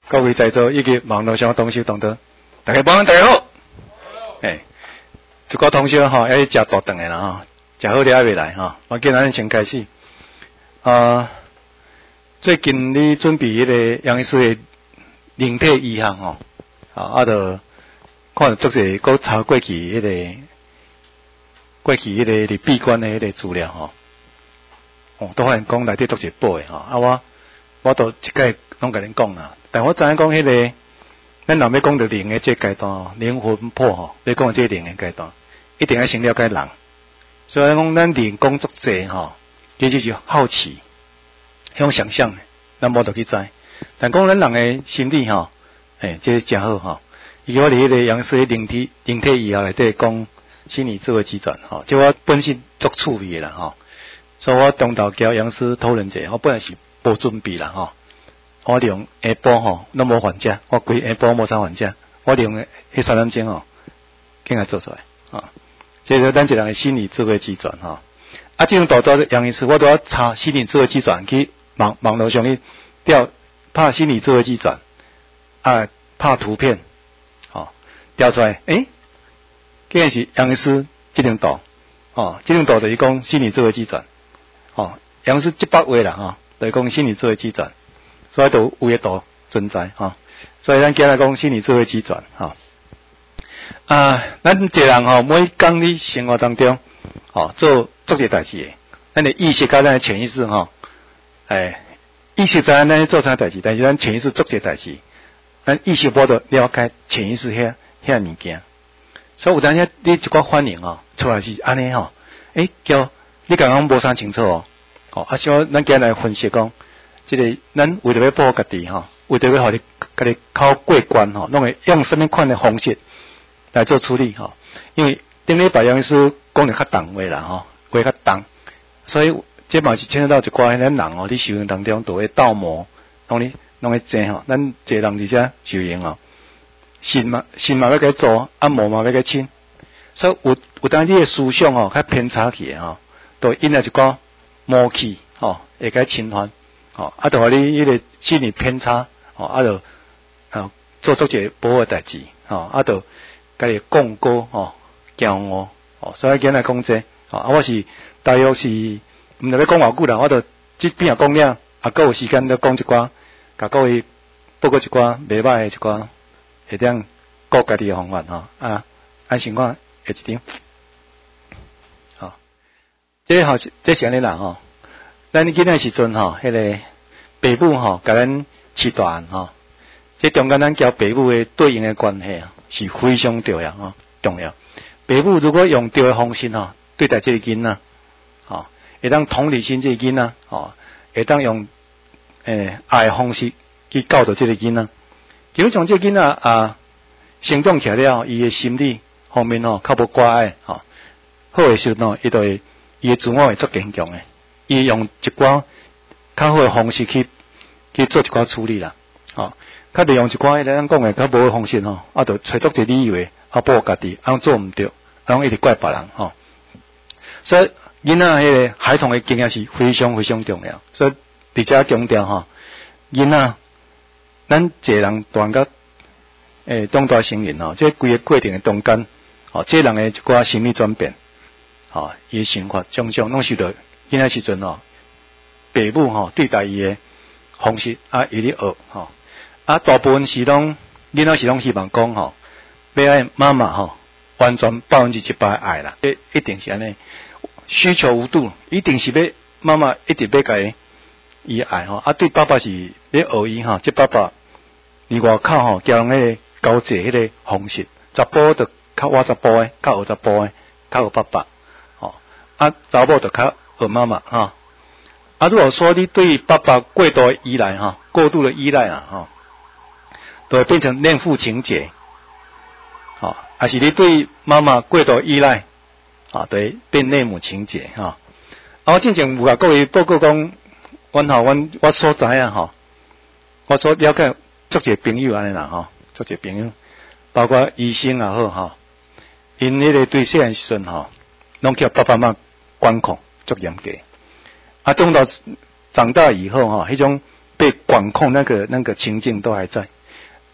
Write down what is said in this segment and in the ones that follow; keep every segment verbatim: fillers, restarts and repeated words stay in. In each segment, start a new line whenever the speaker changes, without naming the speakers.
各位在座以及网络上同修同道，大家晚安，大家好。诶，这个同修吼，要食大顿的啦吼，食好了还未来吼。我今日先开始。啊，最近你准备迄个杨医师的灵体医学吼，啊，啊，就看足侪搁查过去迄个过去迄个入闭关的迄个资料吼，哦，都发现讲内底足侪宝的吼，啊我我都一概拢甲恁讲啦。但我知影讲迄个，咱若要讲到灵的这阶段，灵魂魄吼，要讲这灵的阶段，一定要先了解人。所以讲咱灵工作者吼，其实是好奇，向想象的，咱无得去知。但讲咱人的心理吼，诶，这真好吼。伊我伫迄个杨氏灵体灵体医学内底讲心理智慧机转吼，这我本身足趣味的啦吼。所以我中昼交杨氏讨论者，我本来是无准备啦吼。我利用下晡吼，拢无还价，我规下晡无啥还价，我利用迄三点钟吼，紧来做出来啊！这是咱一个人的心理智慧机转吼。啊，这种大招杨医师，我都要查心理智慧机转去网网络上去调拍心理智慧机转啊，拍图片，吼调出来，诶，竟然是杨医师这张图，哦，这张图就是讲心理智慧机转，哦，杨医师一百话啦吼，就是讲心理智慧机转。所以都有诶图存在吼，所以咱今日讲心理智慧机转吼。啊，咱一个人吼，每工伫生活当中吼做做些代志诶，咱的意识甲咱的潜意识吼，诶，意识知影咱做啥代志，但是咱潜意识做些代志，咱意识无得了解潜意识遐遐物件，所以有当时你一寡反应吼，出来是安尼吼，诶，叫你刚刚无啥清楚哦，吼，啊，所以咱今日来分析讲。即、这个，咱为着要保护家己吼，为着要互你家己考过关吼，拢会用什么款的方式来做处理吼？因为顶礼拜杨医师讲得较重话啦吼，话较重，所以这嘛是牵涉到一寡咱人哦，伫修行当中都会倒模，拢咧拢咧争吼，咱一个人伫遮修行哦，心嘛心嘛要甲做，啊魔嘛要甲清，所以有有当你的思想吼较偏差去诶吼，都引来一寡魔气吼，会甲侵犯。哦，啊，就话你迄个心理偏差，哦，啊，就啊做做一个保护代志，哦，啊，就家己讲高，哦，骄傲，哦，所以今日讲这，哦，啊，我是大约是毋知要讲偌久啦，我就即边也讲了，啊，搁有时间再讲一寡，甲各位报告一寡袂歹诶一寡，会当顾家己诶方法，吼，啊，按情况下一张，好，这好这是安尼啦，吼。咱囡仔时阵吼，迄个父母吼，甲咱饲大汉吼，这中间咱交父母的对应的关系啊，是非常重要吼，重要。父母如果用对的方式吼，对待这个囡仔，吼，会当同理心这个囡仔，吼，会当用诶爱的方式去教导这个囡仔。比如像这个囡仔啊，成长起来了，伊的心理方面吼，较无挂碍吼，好诶时阵吼，伊就会伊的自我会足坚强诶。伊用一寡较好诶方式去去做一寡处理啦，吼，较利用一寡咱讲诶较无诶方式吼，啊，就找足一理由诶，啊，保护家己，啊，做毋对，啊，一直怪别人吼。所以囡仔迄个孩童诶经验是非常非常重要，所以伫遮强调吼，囡仔咱一个人大到诶长大成人吼，这规个过程诶中间，吼，这人诶一寡心理转变，吼，伊诶想法种种拢受到。囡仔时阵吼，父母吼对待伊诶方式啊，伊咧学吼，啊大部分是拢囡仔是拢希望讲吼，要爱妈妈吼完全百分之一百爱啦，一一定是安尼，需求无度，一定是要妈妈一直要甲伊爱吼，啊对爸爸是要学伊吼，即爸爸伫外口吼，交人迄个交际迄个方式，查甫就较我查甫诶，较学查甫诶，较学爸爸，吼，啊查某就较和妈妈哈，啊，如果说你对爸爸过度依赖哈，过度的依赖啊哈，都会变成恋父情节，好，还是你对妈妈过度依赖，啊，对变恋母情节哈。啊，我之前有甲各位报告讲，阮吼，阮我所知啊哈，我所了解足侪朋友安尼啦哈，足侪朋友，包括医生也好哈，因迄个对细汉时阵吼，拢叫爸爸妈妈管控。足严格，啊，等到长大以后哈，迄种被管控那个那个情境都还在，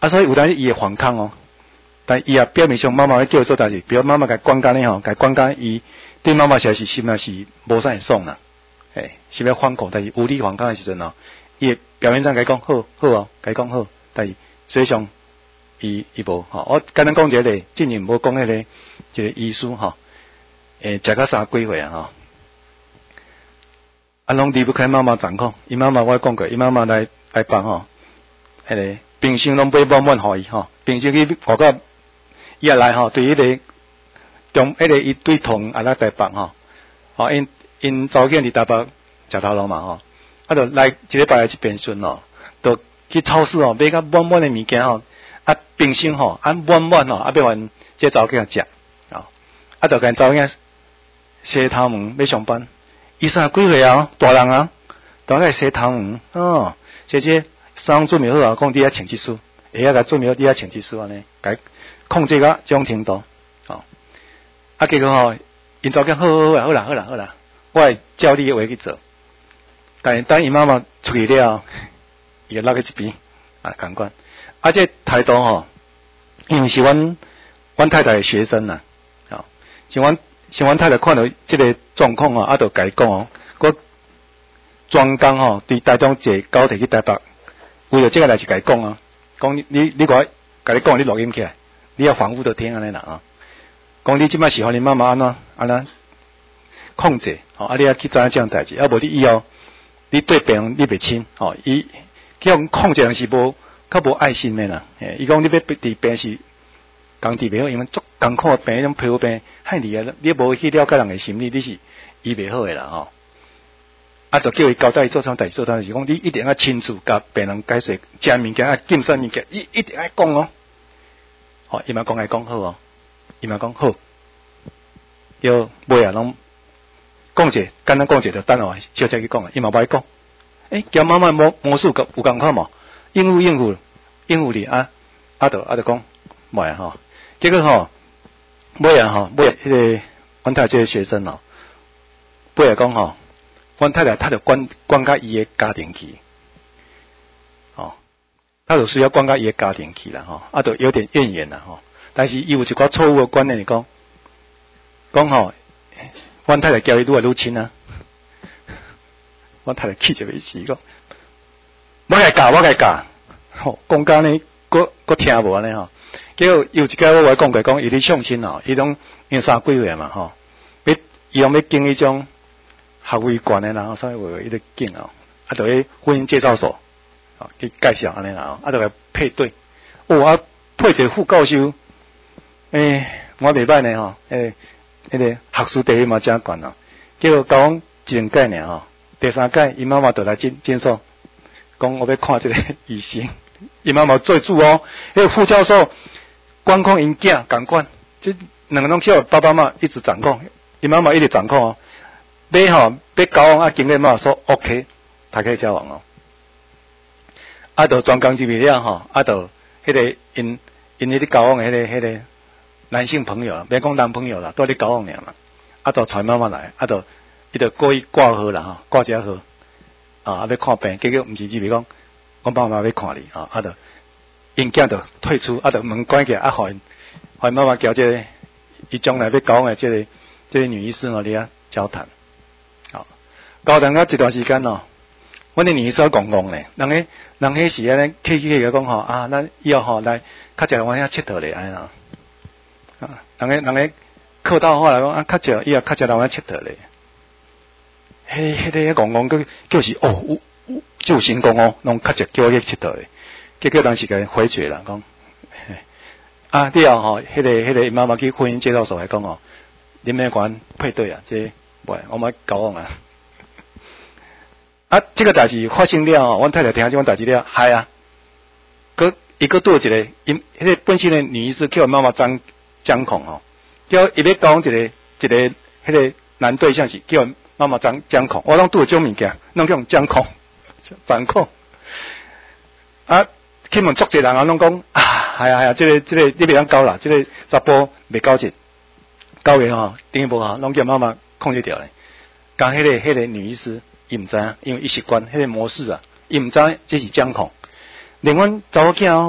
啊，所以有当时伊会反抗哦，但伊也表面上妈妈要叫伊做代志，比如妈妈甲管教呢吼，甲管教伊对妈妈实在是心内是无啥会爽啦，诶，是要反抗，但是有理反抗的时阵哦，伊会表面上甲伊讲好好哦，甲伊讲好，但是实际上伊伊无吼，我简单讲一个例，进前无讲迄个一个医师吼，诶，食到三几岁啊吼。啊，拢离不开妈妈掌控。伊妈妈我讲过，伊妈妈来来帮吼，迄个平常拢买满满互伊吼，平常去外口伊也来吼，对迄个中迄个伊对同啊来台北吼，吼因因早间伫台北食头路嘛吼，啊就来一礼拜来一遍顺咯，就去超市吼买甲满满的物件吼，啊冰箱吼啊满满吼，啊要还这早间食，啊啊就跟早间洗头毛要上班。伊三几岁啊？大人啊，大概洗头毛哦，姐姐衫准备好啊，讲你遐穿一束，下下甲准备好你遐穿一束安尼，甲控制个这种程度，哦，啊结果吼，因早间好好好啦，好啦，好啦，好啦，我会照你的话去做，但是等伊妈妈出去了，伊就落去一边啊，感官，啊这态度吼，因为是阮阮太太的学生呐，啊、哦，像阮。像阮太太看到即个状况啊，啊，就甲伊讲哦，佮专工吼，伫台中坐高铁去台北，为了即个代志甲伊讲啊，讲你你你我甲你讲，你录音起来，你要反复的听安尼啦啊，讲你即摆是互你妈妈安怎安怎控制，吼、哦，啊，你要去知影即样代志，啊，无你以后你对别人你袂亲，吼、哦，伊叫控制人是无较无爱心的啦，诶，伊讲你要伫病是。工地袂好，因为足艰苦病，迄种皮肤病害你啊！你无去了解人的心理，你是医袂好的啦吼。啊，就叫伊交代伊做啥代志，做啥代志，讲你一定要亲自甲病人解说，食物件啊、禁食物件，伊一定要讲哦。吼、哦，伊嘛讲爱讲好哦，伊嘛讲好，叫尾啊拢讲者，简单讲者就等下小姐去讲啊，伊嘛无爱讲。诶、欸，叫妈妈魔魔术有共款无？应付应付应付你啊，啊就啊就讲袂啊吼。结果吼，尾啊吼，尾迄个阮太太这个学生哦，尾啊讲吼，阮太太她就管管甲伊的家庭去，哦，她就需要管甲伊的家庭去啦吼，啊，就有点怨言啦吼。但是伊有一寡错误的观念，讲讲吼，阮太太交伊愈来愈亲啊，阮太太气就要死讲，我来教，我来教，吼，讲甲呢，佫佫听无安尼吼。结果有一个我话讲过，讲伊咧相亲哦，伊拢因三几岁嘛吼，要伊拢要经迄种学位悬的啦，所以话伊咧经哦，啊，就去婚姻介绍所，哦，去介绍安尼啦，啊，就来配对，哦啊，配一个副教授，诶、欸，我袂歹呢吼，诶、欸，迄、那个学术地位嘛真悬哦，结果交往一两届呢吼，第三届伊妈妈就来诊诊所，讲我要看这个医生，伊妈妈做主哦，迄、那个副教授。管控因囝共管，即两个拢叫爸爸妈妈一直掌控，因妈妈一直掌控哦。要吼要交往啊，经过妈妈说 OK， 才可以交往哦。啊，就专工入去了吼，啊，就迄个因因迄个交往的迄、那个迄、那个男性朋友，别讲男朋友啦，都咧交往尔嘛。啊，就带妈妈来，啊，就伊就故意挂号啦吼，挂一下号，啊，要看病，结果毋是入去讲，我爸妈要看你啊，啊，就。因囝就退出，啊，就门关起来，啊，互因，互因妈妈交这个，伊将来要交往的这个，这个女医师哦，伫遐交谈，好，交谈到一段时间哦，阮的女医师讲讲咧，人迄人迄时安尼，客气客气讲吼，啊，咱以后吼来，较侪往遐佚佗咧，安尼啊，人迄人迄客套话来讲，啊，较侪以后较侪往遐佚佗咧，迄迄个讲讲叫叫是哦，有有就成功哦，拢较侪叫去佚佗咧。结果当时甲回绝啦，讲啊，你后吼，迄、那个迄、那个妈妈去婚姻介绍所来讲哦，你们管配对啊，这喂，我们交往啊，啊，这个代志发生了哦，阮太太听这种代志了，嗨啊，佮一个多一个，因迄个本身的女医师叫妈妈张张控哦，叫伊要讲一个一个迄个男对象是叫妈妈张张控，我拢拄种物件，拢叫张控，张控啊。去问足侪人啊，拢讲啊，系啊系啊，即、這個即、這個你袂当交啦，即、這個查甫袂交接，交嘅吼，等於無好，拢叫媽媽控制掉咧。講迄、那個迄、那個女醫師，伊毋知影，因為伊習慣迄個模式啊，伊毋知這是掌控。連阮查某囝哦，阮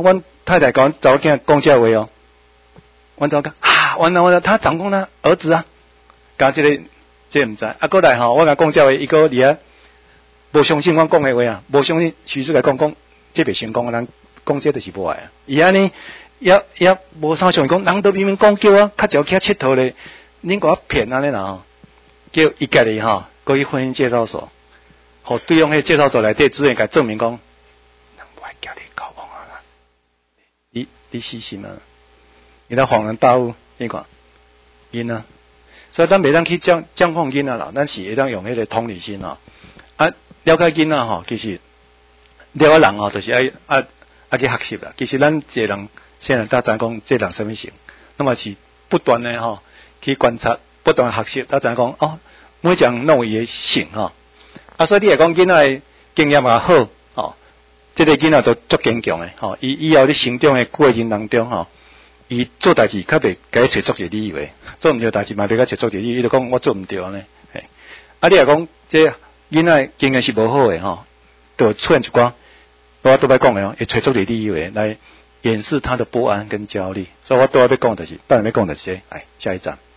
太太讲早间讲这话哦，阮早讲啊，完了完了，他掌控他儿子啊，讲这个这个唔知，啊过来吼，我甲讲这话，伊个伫啊，无相信阮讲的话啊，无相信徐叔来讲讲，这袂成功，人讲这就是无爱啊。伊安尼也也无啥想讲，人都明明讲叫我较早去佚佗咧，恁甲我骗安尼啦吼，叫伊家己吼，过去婚姻介绍所，互对方迄介绍所内底资源甲证明讲，人无爱叫你交往啊啦，你你死心啊！伊才恍然大悟，你看，因啊，所以咱袂当去降降放囡仔啦，咱是会当用迄个同理心哦。啊，了解囡仔吼，其实了解人吼，就是爱爱爱去学习啦。其实咱一个人现在大家讲，这人什么性，那么是不断的吼去观察，不断学习，大家讲哦，每种弄伊的性吼。啊，所以你来讲囡仔的经验也好哦，这个囡仔都足坚强的吼。伊以后咧成长的过程当中吼。伊做代志较袂甲伊找作一个理由，做毋对代志嘛袂甲找作一个理由，伊就讲我做毋对安尼。啊，你若讲这囡仔经验是无好诶吼，就出现一寡我都要讲诶哦，会找作一个理由来掩饰他的不安跟焦虑。所以我都要要讲的是，当然要讲的是，哎，下一章。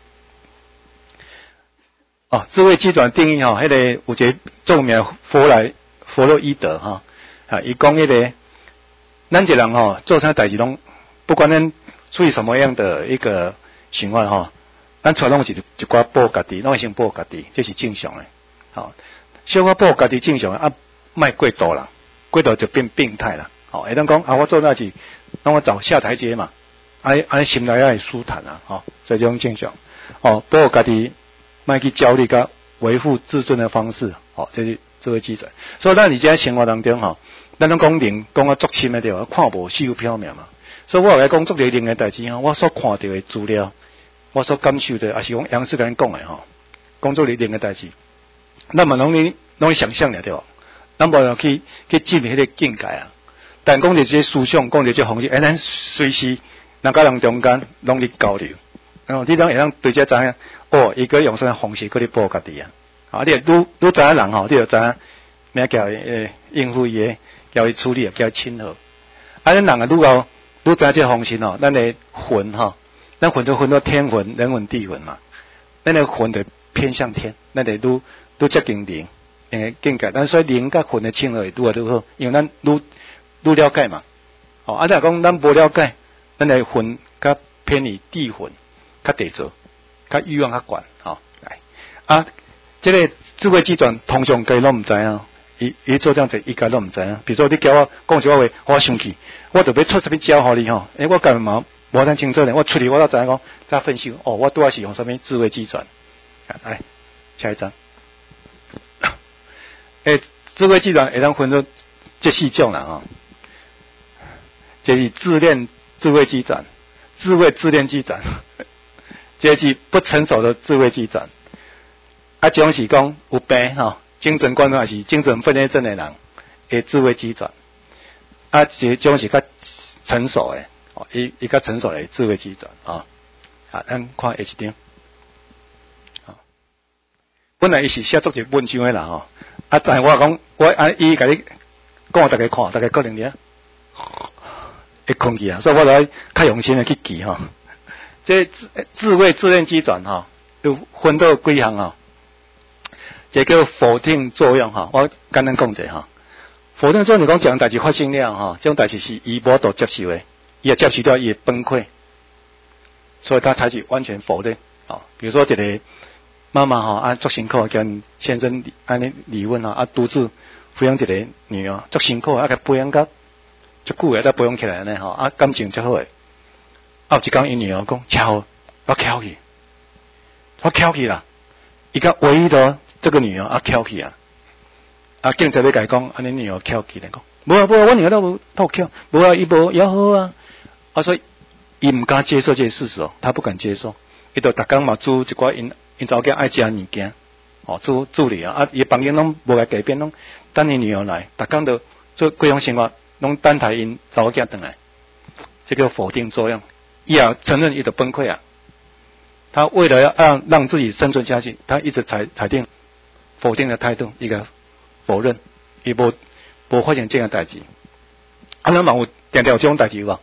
哦，智慧机转定义吼，迄、那个有一个著名弗莱弗洛伊德哈啊，伊讲迄个咱一个人吼做啥代志拢，不管咱处于什么样的一个情况哈，咱传统是一寡保护家己，拢会先保护家己，这是正常的。好，小可保护家己正常的啊，卖过度啦，过度就变病态啦。好，会当讲啊，我做那是，让我找下台阶嘛，安安心内也会舒坦啊，吼，所以这种正常。哦，保护家己，卖去焦虑甲维护自尊的方式，哦，这是智慧基准。所以咱而家生活当中吼，咱拢讲灵，讲啊足深的对吧？看无虚有缥缈嘛。所以我来讲做个灵的代志吼，我所看到的资料，我所感受的，也是讲杨师甲咱讲的吼，讲做个灵的代志，咱嘛拢去拢去想象了对吧？咱无去去进迄个境界啊。但讲这些思想，讲这些方式，哎，咱随时人甲人中间拢去交流，然后你当会当对这知影，哦，伊个用啥方式去保护家己啊？啊，你愈愈知影人吼，你就知影咩叫诶应付伊诶，叫伊处理，叫伊亲和。啊，咱人啊愈到愈知影这方式吼，咱的魂吼，咱魂就分到天魂、人魂、地魂嘛。咱的魂就偏向天，咱就愈愈接近灵诶境界。咱所以灵甲魂的亲和会愈来愈好，因为咱愈愈了解嘛。哦，啊，若讲咱无了解，咱的魂较偏离地魂，较地造，较欲望较悬。吼、哦，来啊，这个智慧机转通常家拢毋知影。伊伊做这样子，伊家都毋知影。比如说，你叫我讲一句话，我生气，我就要出什么招互你吼？诶、欸，我家嘛无tan清楚呢。我出去我都知影讲，再分析哦，我拄仔是用什么智慧机转？来，下一张。诶、欸，智慧机转会当分做这四种啦吼。这是自恋智慧机转，智慧自恋机转，这是不成熟的智慧机转。啊，这种是讲有病吼。精神官还是精神分裂症的人的智慧机转，啊，这种是较成熟的，哦，伊伊较成熟的智慧机转啊，啊，咱看下一张，啊，本来伊是写作一文章的啦吼，啊，但系我讲我按伊甲你讲，大家看，大家可能咧会困去啊，所以我来较用心的去记吼，这智智慧自恋机转吼，有分到几项吼。这叫否定作用哈，我简单讲者哈。否定作用，你讲这样代志发生了哈，这种代志是伊无度接受的，伊也接受掉，伊会崩溃，所以他采取完全否定啊。比如说一个妈妈哈，啊足辛苦跟先生安尼离婚啊，啊独自抚养一个女儿，足辛苦啊，甲培养甲足久诶，才培养起来呢吼，啊感情足好诶。啊有一天，伊女儿讲：，巧，我翘去，我翘去啦，伊甲唯一的。这个女儿啊翘起啊，啊警察要甲伊讲，安尼女儿翘起来讲，无啊无啊，我女儿都无都翘，无啊伊无也好啊，啊所以伊毋敢接受这些事实哦，他不敢接受，伊就逐工嘛煮一寡因因查某囝爱食物件，哦煮煮哩啊，啊伊房间拢无来改变，拢等伊女儿来，逐工都做各种生活，拢等待因查某囝转来，这个否定作用，伊也承认伊就崩溃啊，他为了要让让自己生存下去，他一直裁裁定。否定的态度，一个否认，伊无无发生这样代志。啊，咱嘛有定定有这种代志无？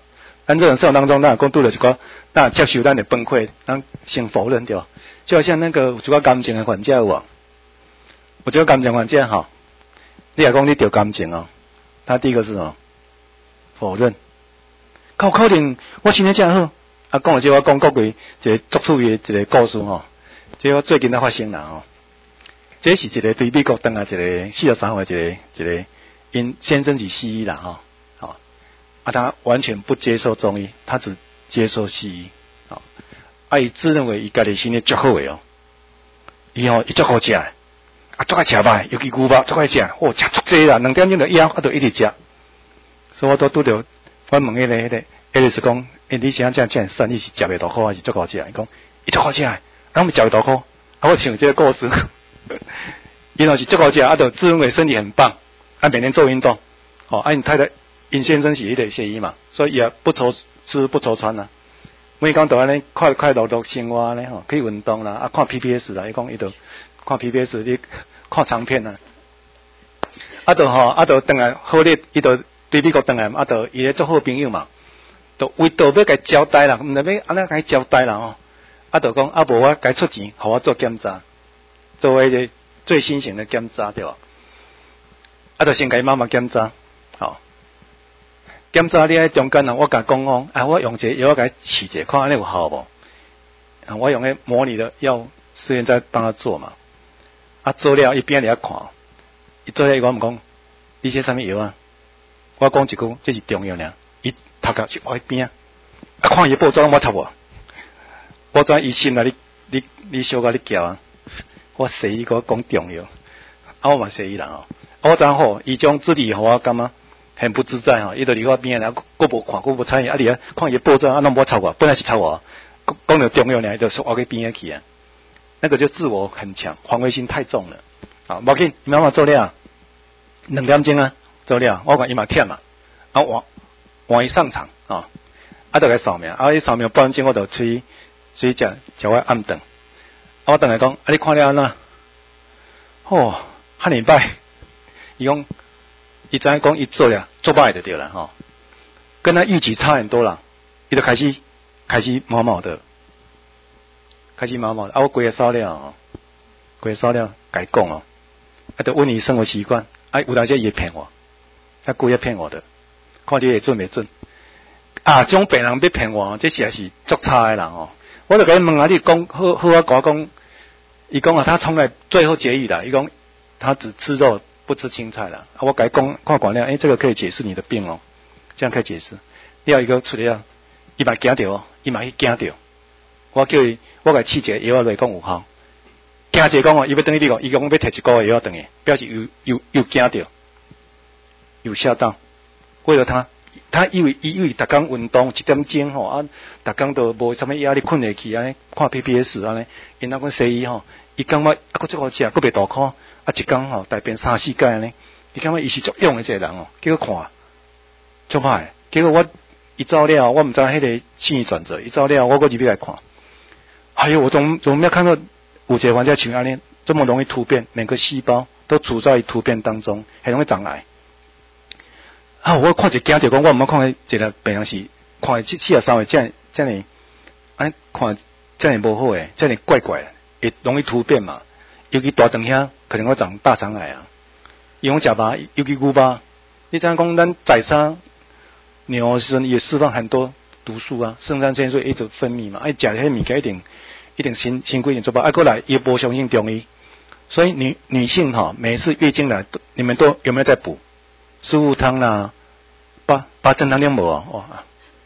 咱这种生活当中，咱讲拄着一个，咱接受咱的崩溃，咱先否认对吧？就好像那个有一个感情的患者有无？有一个感情患者哈，你若讲你得感情哦，他第一个是什么？否认。靠可能我身体真好，啊，讲者我讲国规一个作趣的一个故事吼，这我最近才发生啦吼。这是一个对美国当来一个四十三岁一个一个因先生是西医啦吼，好，啊他完全不接受中医，他只接受西医，好，啊伊自认为伊家己身体足好诶哦，伊吼伊足好食，啊足爱食饭，尤其牛肉足爱食，哦食足济啦，两点钟就枵，啊就一直食，所以我都拄着。我问迄个迄个，迄个是讲，诶，你想这这算你是食袂大口还是足好食？伊讲，伊足好食，啊，我们食袂大口，啊，我想这个故事，因为是足好食，啊，就自认为身体很棒，啊，每天做运动，哦，啊，你太太尹先生是迄个西医嘛，所以也不愁吃不愁穿啦。每讲都安尼快快乐乐生活呢，吼，可以运动啦，啊，看 P P S 啦，伊讲伊就看 P P S， 你看长片啦，啊，就吼，啊，就等来好咧，伊就。对美国回来，啊，就伊咧做好朋友嘛，就为着要甲交代啦，毋知要安怎甲伊交代啦吼，啊，就讲啊，无我该出钱，互我做检查，做迄个最新型的检查对吧？啊，就先甲伊妈妈检查，吼，检查你喺中间啊，我甲讲讲，啊，我用一个药甲伊试者，看安尼有效无？啊，我用迄模拟的药实验在帮他做嘛，啊，做了伊边咧看，伊做了伊讲毋讲，你写啥物药啊？我讲一句，这是重要呢。伊头壳是歪边，啊，看伊报纸我插我，我知医生啊，你你你小可你叫啊，我说伊个讲重要，啊，我嘛说伊啦吼，啊，我知好，伊种智力互我感觉很不自在吼，伊就离我边啊，佫无看，佫无睬伊，啊，你啊看伊报纸啊，拢无插我，本来是插我，讲到重要呢，就说我去边去啊，那个就自我很强，防卫心太重了，啊，无要紧，你慢慢做了，两点钟啊。做了，我讲伊嘛忝嘛，啊换换伊上场啊，啊就来扫描，啊伊扫描半钟我就出去出去食食我暗顿，啊我等来讲，啊你看了安怎？哦，哈尼歹，伊讲伊知影讲伊做了做歹就对了吼，跟他预期差很多啦，伊就开始开始毛毛的，开始毛毛的，啊我规个扫了哦，规个扫了，甲伊讲哦，啊就问伊生活习惯，啊有当时伊会骗我。他故意骗我的，看你会准没准啊！这种病人要骗我，这实在是足差的人哦。我就甲伊问啊，你讲好好啊，讲讲，伊讲啊，他从来最后结语啦，伊讲他只吃肉不吃青菜啦。啊，我甲伊讲看管了，诶、欸，这个可以解释你的病哦，这样可以解释。了一个出来啊，伊嘛惊着哦，伊嘛去惊着。我叫伊，我甲试者药来讲有效，惊者讲哦，伊要等于你讲，伊讲要摕一个月药等于，表示又又又惊着。有吓到，为了他，他以为以为逐工运动一点钟吼啊，逐工都无啥物压力困下去安尼，看 P P S 安尼，因那个西医吼，伊感觉啊佫足好食，佫袂大颗，啊一工吼大便三四届安尼，伊感觉伊是足勇的一个人哦，结果看足歹，结果我一走了，我毋知迄个心理转折，一走了，我佫入去来看，哎呦，我总总没有看到有一个患者像安尼这么容易突变，每个细胞都处在突变当中，很容易长癌。啊！我看一惊着讲，我毋捌看一个病人是看四四十三岁，这这样安尼看这样无好诶，这样怪怪，会容易突变嘛。尤其大肠遐可能会长大肠癌啊。伊讲食肉，尤其牛肉，你知影讲咱宰杀牛时也释放很多毒素啊，肾上腺素一直分泌嘛。哎，食迄物件一定一定辛辛苦一点做吧。啊，过来也无相信中医，所以女女性哈，每次月经来，你们都有没有在补？四物汤啦，八八正汤啉无哦，哇！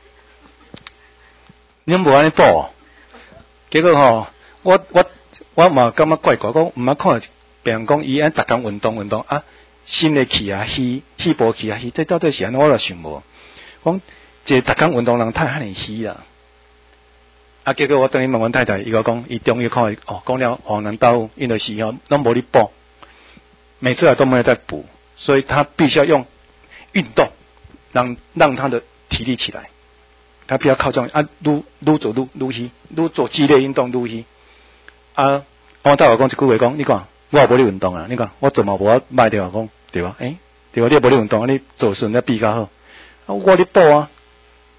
啉无安尼补哦，结果吼，我我我嘛感觉怪怪，讲毋捌看病人讲伊安逐工运动运动啊，心的气啊虚，气波气啊虚，这到底是安怎？我就想无，讲一个逐工运动人太遐尼虚啦。啊，结果我等于问阮太太，伊个讲，伊中医看哦，讲了黄南豆，因为是哦，拢无咧补，每次来都没有在补。所以他必须要用运动，让让他的体力起来。他不要靠这种啊，撸撸走撸撸去，撸做激烈运动撸去。啊，我大我讲一句话讲，你看我也无咧运动啊，你看我做嘛无我卖掉讲对吧？诶、欸，对吧？你也无咧运动，你做事人家比较好。啊，我咧补啊，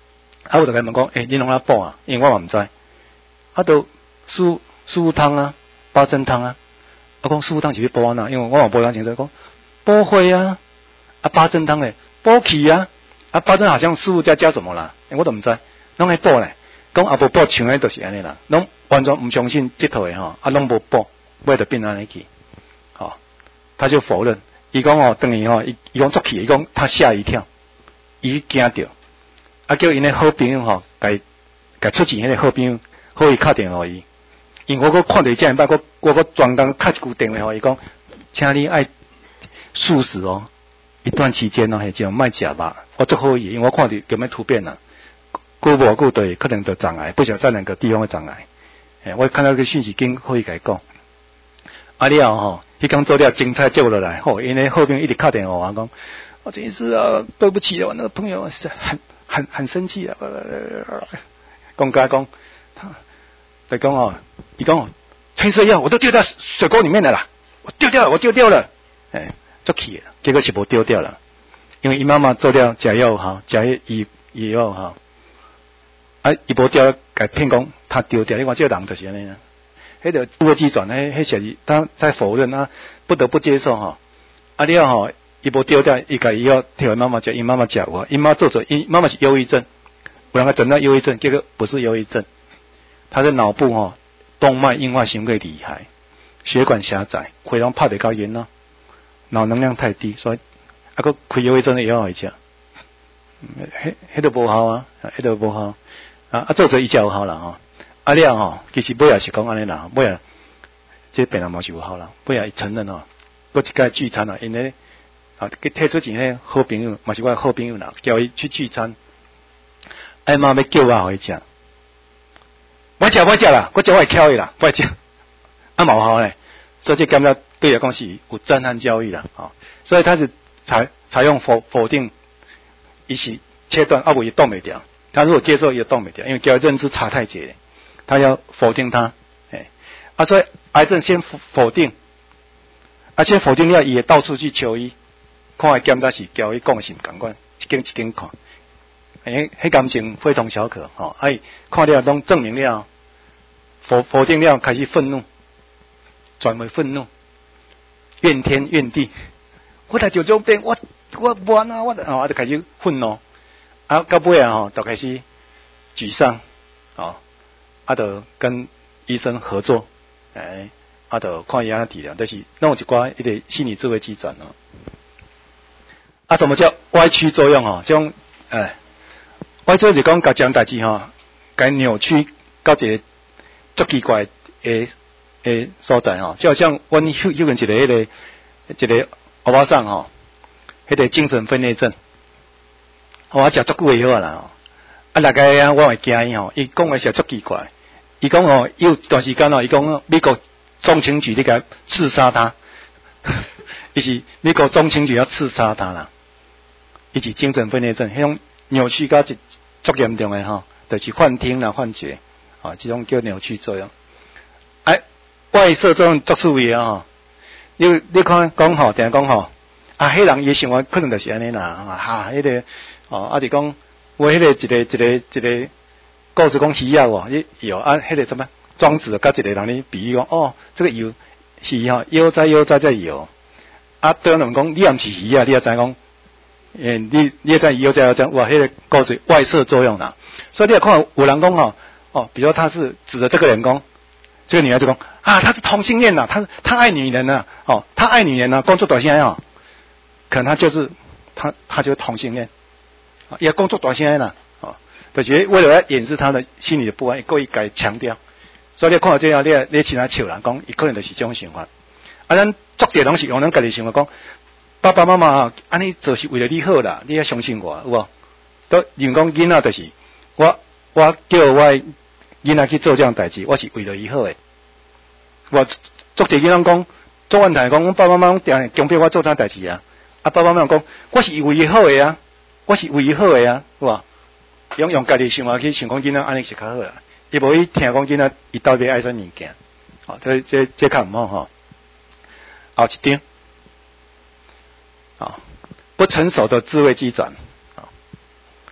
啊，我就甲伊问讲，诶、欸，你拢哪补啊？因为我嘛毋知。啊，都素素汤啊，八珍汤啊。我讲素汤是要补安怎？因为我嘛无人清楚，讲补血啊，啊八珍汤诶，补气啊，啊八珍好像师傅加加什么啦？欸、我都毋知，拢爱补咧。讲啊无补像诶，就是安尼啦，拢完全毋相信这套诶吼，啊拢无补，尾就变安尼去，吼、哦，他就否认。伊讲哦，等于吼，伊伊讲足气，伊讲他吓一跳，伊惊着，啊叫因诶好朋友吼，甲甲出钱迄个好朋友，好伊敲电话伊，因为我搁看到伊遮尔摆，我我搁专工敲一句电话互伊讲，请你爱素食哦，一段期间哦，迄种卖食肉，我足好伊，因为我看到有咩突变啦，过无久对，可能得障碍，不晓得在哪个地方的障碍，诶，我看到个讯息经好伊甲伊讲，啊了吼。迄刚做了精彩接落来，吼，因为后边一直敲电话我讲，我真是啊，对不起啊，我那个朋友是很很很生气啊，讲家讲，他，他讲哦，伊讲哦，褪色药我都丢到水沟里面了啦，我丢掉了，我丢掉了，哎，足气了，结果是无丢掉了，因为伊妈妈做了假药哈，假药以以后哈，啊，伊无掉，改骗讲他丢掉，你看这个人就是安尼啊。迄个无机转，迄迄小伊他在否认啊，不得不接受哈。啊了吼，伊无丢掉，伊家伊要替妈妈讲，伊妈妈讲我，伊妈做做，伊妈妈是忧郁症，有人个诊断忧郁症，结果不是忧郁症，他的脑部吼动脉硬化行为厉害，血管狭窄，血拢拍得高严咯，脑能量太低，所以啊个开忧郁症的药来食，迄迄都无好啊，迄都无好啊，啊做做伊食有效啦吼。啊了吼，其实尾也是讲安尼啦，尾也这病人嘛是有效啦，尾也承认吼，搁一届聚餐啊，因为啊，佮摕出钱迄好朋友，嘛是我好朋友啦，叫伊去聚餐，哎妈要叫我互伊食，我食我食啦，我食我会巧伊啦，我食，啊冇效咧，所以这感觉对来讲是有震撼教育啦，啊，所以他是采采用否否定，伊是切断啊，不也动袂掉，他如果接受也动袂掉，因为叫认知差太济。他要否定他，哎，啊，所以癌症先否定，啊，先否定了，伊也到处去求医，看伊检查是交伊讲是毋共款，一间一间看，哎，迄感情非同小可，吼、哦，哎，看了拢证明了，否否定了，开始愤怒，转为愤怒，怨天怨地，我来就种病，我我无安啊，我哦，就开始愤怒，啊，到尾啊，吼，就开始沮丧，哦。啊，就跟医生合作，哎，啊，就看伊安治疗，就是弄一寡一个心理智慧机转哦。啊，什么叫歪曲作用哦？这种哎，歪曲就讲甲讲代志吼，甲扭曲到一个足奇怪诶诶所在吼，就好像阮有有个一个迄个一个欧巴桑吼，迄个精神分裂症，我食足久以后啦吼。啊，大概啊，我会惊伊吼，伊讲话是足奇怪。伊讲哦，有一段时间哦，伊讲美国中情局你甲刺杀他，伊是美国中情局要刺杀他啦。伊是精神分裂症，迄种扭曲到一足严重诶吼，就是幻听啦、幻觉，啊，这种叫扭曲作用。哎，外射作用足趣味啊吼，你你看讲吼，定讲吼，啊，迄人伊想法可能就是安尼啦，哈，迄个哦，啊，就讲。我迄个一个一个一个故事讲鱼啊哦，有啊，迄个什么庄子甲一个人咧比喻讲，哦，这个油鱼吼，悠哉悠哉在游，啊，对人讲你也毋是鱼啊，你也知讲，诶，你你也知悠哉悠哉，哇，迄个故事外射作用啦，所以你也看有人讲哦，哦，比如说他是指着这个人讲，这个女孩就讲啊，他是同性恋呐，他他爱女人呐，哦，他爱女人呐，工作短信啊，可能他就是他他就是同性恋。也工作短时间啦，哦，就是为了要掩饰他的心理的不安，故意改强调。所以你看到这样，你你其他笑人讲，伊可能就是这种想法。啊，咱作者拢是用咱家己想法讲，爸爸妈妈啊，安尼做是为了你好啦，你要相信我，有无？都人讲囡仔就是我，我叫我囡仔去做这样代志，我是为了伊好诶。我作者囡仔讲，做问题讲，爸爸妈妈定强迫我做啥代志啊？啊，爸爸妈妈讲，我是为伊好诶啊。我是为伊好诶啊，是吧？用用家己想法去想讲囡仔安尼是较好啦，伊无去听讲囡仔伊到底爱啥物件，哦，这这这较毋好吼。后一点，啊、哦，不成熟的智慧机转，啊、哦，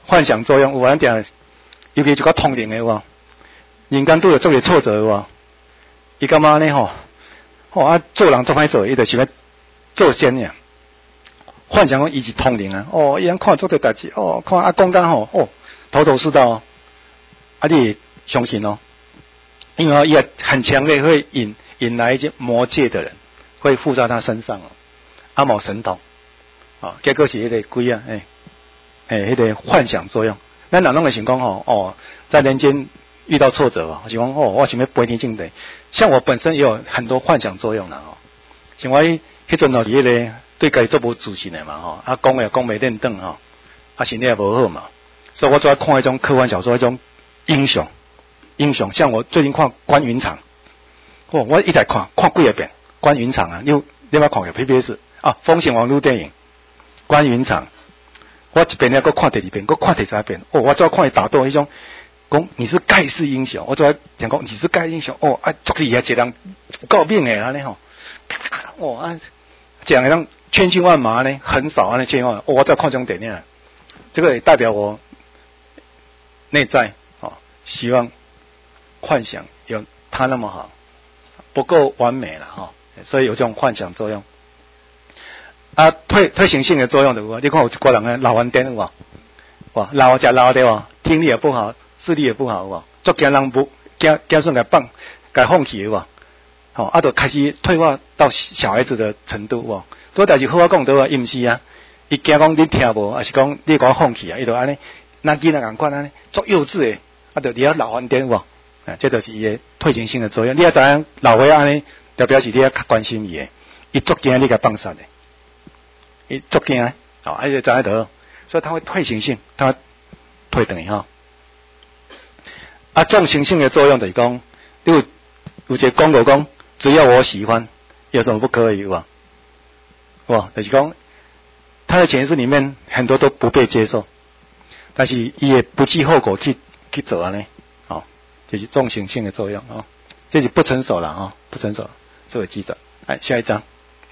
幻想作用有咱定，尤其一个通灵的有无？人间拄着做个挫折有无？伊感觉呢吼，吼啊做人做歹做，伊就想要做仙呀。幻想讲伊是通灵啊，哦，伊通看做对代志，哦，看啊讲讲吼，哦，头头是道，啊你相信哦，因为伊也很强烈会引引来一些魔界的人，会附在他身上哦，阿某神通，啊，结果是迄个鬼啊，诶、欸、诶，迄、那个幻想作用。咱人拢会想讲吼，哦，在人间遇到挫折啊，想讲哦，我想要飞天进地。像我本身也有很多幻想作用啦，哦，像我迄阵哦是迄个。对家己做无自信的嘛吼，啊讲诶讲袂认顿吼，啊身体也无好嘛，所以我最爱看迄种科幻小说，迄种英雄英雄，像我最近看关云长，哦，我一直看看几个遍关云长啊，你有你有看过 P B S 啊？风行网络电影关云长，我一遍咧，搁看第二遍，搁看第三遍，哦，我最爱看伊打斗迄种，讲你是盖世英雄，我最爱听讲你是盖世英雄，哦，啊，足厉害，一人够命诶安尼吼，哦啊，这样让。千军万马呢，很少啊，那千军万马。哦，我在看这种电影，这个也代表我内在哦，希望幻想有他那么好，不够完美了哈，哦，所以有这种幻想作用。啊，退退行性的作用的话，你看有一个人呢，老顽癫有无？哇，老食老对哇，听力也不好，视力也不好有无？足惊人不惊惊算给放，给放弃有无？好，啊，就开始退化到小孩子的程度有无？所以代志好我讲倒啊，伊毋是啊，伊惊讲你听无，还是讲你甲我放弃啊？伊就安尼，那囡仔共款安尼，足幼稚诶，啊，就你要老顽癫无？啊，这就是伊诶退行性的作用。你要知影老岁安尼，就表示你要较关心伊诶，伊足惊你甲放杀诶，伊足惊诶，好，啊，就知影得，所以它会退行性，它退等于吼。啊，重行性的作用就是讲，有有一个广告讲，只要我喜欢，有什么不可以有无？哇，就是讲，他的潜意识里面很多都不被接受，但是伊也不计后果去去做安尼，哦，就是重行性的作用哦，这是不成熟了啊，哦，不成熟，这个记转，哎，下一章，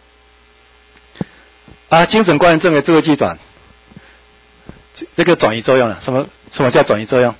啊，精神关联症的这个记转，这个转移作用啊，什么什么叫转移作用？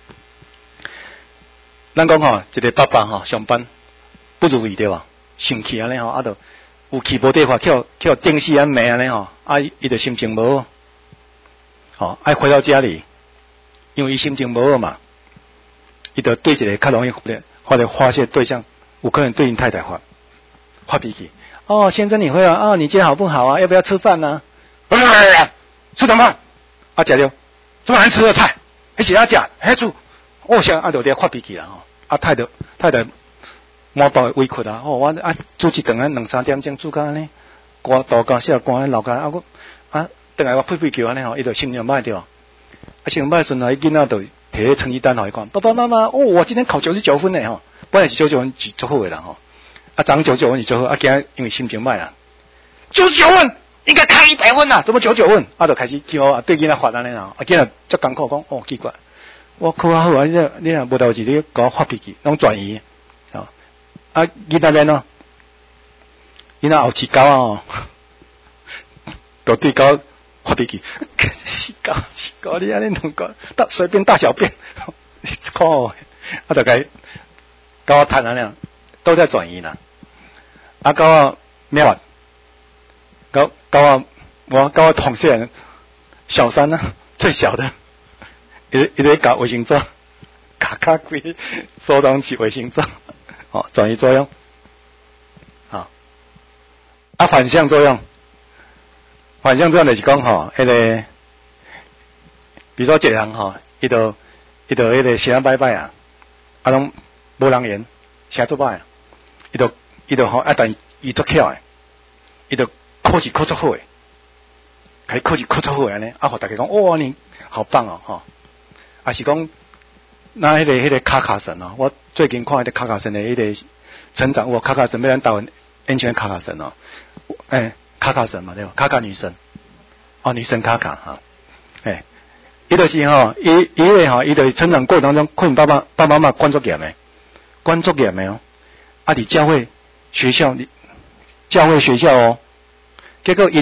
咱讲吼，一个爸爸吼上班不如意对吧？生气安尼吼，啊就。有气无地法，叫叫定死安骂安尼吼，啊伊就心情无好，吼爱回到家里，因为伊心情无好嘛，伊就对一个较容易或者发泄对象，有可能对因太太发发脾气。哦，先生你回来哦，你今天好不好啊？要不要吃饭呢，啊？吃什么？啊，食了这么难吃的菜，还是要食，还煮，我想啊就在发脾气啦吼，啊太太太太。满腹委屈啊！哦，我啊煮一顿啊两三点钟煮到安尼，寒大家小寒老家啊，我啊等下我屁屁叫安尼吼，伊就心情歹对哦。啊，心情歹时阵，伊囡仔就摕迄成绩单互伊看，爸爸妈妈，哦，我今天考九十九分呢吼，本来是九十九分是足好诶啦吼，啊，涨九十九分是足好，啊，今日因为心情歹啊，九十九分应该开一百分啦，怎么九十九分？啊，就开始叫啊对囡仔发安尼啦，啊，囡仔足艰苦讲，哦，奇怪，我考较好啊，你你若无代志，你甲我发脾气，拢转移。啊，囡仔咧喏，囡仔后饲狗啊，哦，就对狗发脾气，死狗，死狗，你安尼两个大随便大小便，你看我，啊，就该狗啊谈安尼，都在转移啦。啊，狗啊咩话？狗狗啊，我狗啊同事人小三啊，最小的，伊伊咧搞卫生纸，卡卡规收东西卫生纸。哦，转移作用，好，啊，反向作用，反向作用就是讲吼，迄个，比如说一个人吼，伊就伊就迄个成拜拜啊，啊拢无人缘，成做歹啊，伊就伊就吼，啊但伊足巧诶，伊就考试考足好诶，开考试考足好诶安尼，啊，互大家讲，哇，你好棒哦，吼，啊是讲。那迄、那个迄、那个卡卡神哦，我最近看迄个卡卡神的迄个成长，我卡卡神要咱台湾演全卡卡神哦，诶、欸，卡卡神嘛对吧？卡卡女神，哦，女神卡卡哈，诶、欸，伊就是吼，伊伊个吼，伊就是成长过程当中，可能爸爸爸爸妈妈关作严诶，关作严诶哦，啊，伫教会学校，教会学校哦，结果因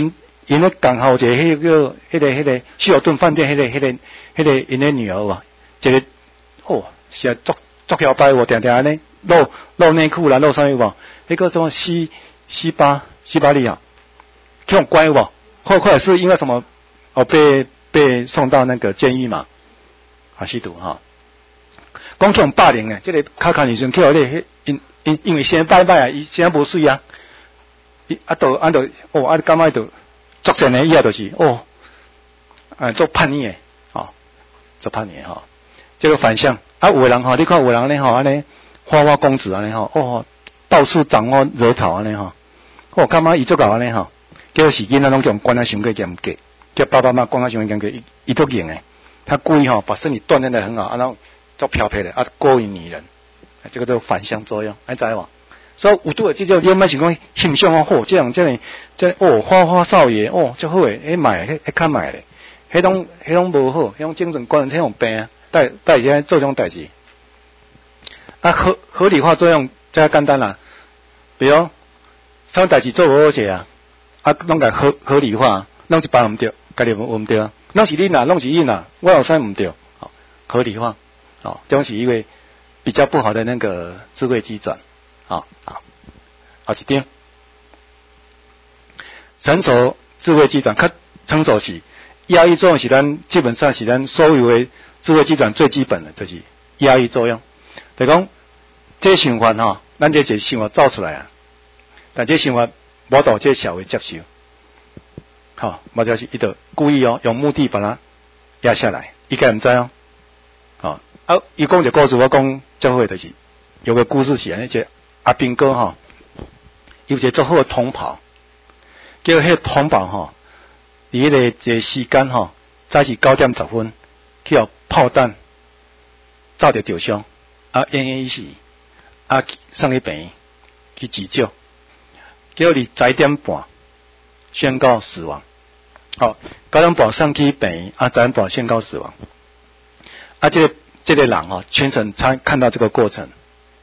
因咧刚好一个迄个、迄个、迄个希尔顿饭店，迄个、迄个、迄个因咧女儿哇，一个哦，是啊，足足摇摆喎，定定安尼露露内裤啦，露啥物无？迄个什么西西巴西巴利亚，这种乖无？后后来是因为什么？哦，被被送到那个监狱嘛，啊，吸毒哈。讲这种霸凌诶，这个卡卡女生去互咧，因因因为先拜拜啊，伊先无水啊，伊啊都啊都哦啊感觉就作战诶，伊啊就是哦，啊做叛逆诶，哦，做叛逆哈。这个反向啊，有的人哈，你看有的人咧吼，安尼花花公子安尼吼，哦，到处掌握惹草安尼吼，哦，感觉伊做搞安尼吼，叫是囡仔拢叫关啊伤过严格，叫爸爸妈妈关啊伤过严格，伊伊都赢诶，他故意吼把身体锻炼得很好，啊，然后做漂配的啊，勾引女人，这个都反向作用，你知无？所以有拄诶，即种你莫是讲欣赏哦，嚯，这样这样这哦，花花少爷哦，足好诶，迄买迄迄较买咧，迄种迄种无好，迄种精神观念，迄种病啊，带带起来做这种代志。啊，合合理化作用真简单啦，比如什么代志做无好势啊，啊，拢甲合合理化，拢一般毋对，家己毋对啊，拢是你啦，拢是伊啦，我有啥毋对？好，合理化，好，这种是一个比较不好的那个智慧机转。好好，好一点。成熟智慧机转，较成熟是压抑作用是咱基本上是咱所有的智慧机转最基本的，就是压抑作用。就讲这想法吼，咱这个想法造出来啊，但这想法无到这社会接受，好，或者是伊就故意哦，用目的把它压下来，伊该毋知哦，好，啊，伊讲一个故事，我讲教会就是有个故事是安尼个。阿兵哥吼，有一个足好诶同袍，叫迄个同袍吼，伫迄个一个时间吼，早是九點十分，去互炮彈炸着受傷，啊奄奄一息，啊送去病院去急救，结果伫十一點半宣告死亡。好，九點半送去病院，啊十一點半宣告死亡。啊，这个这个人吼，全程参看到这个过程。